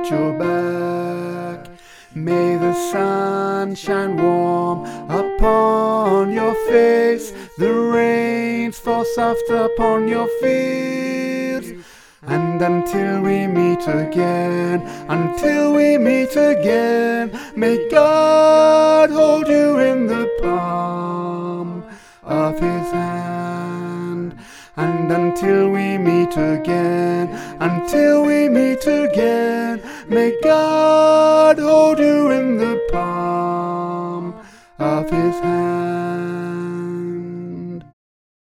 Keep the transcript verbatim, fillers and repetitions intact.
at your back. May the sun shine warm upon your face, the rains fall soft upon your fields. And until we meet again, until we meet again, may God hold you in the palm of His hand. And until we meet again, until we meet again, may God hold you in the palm of His hand.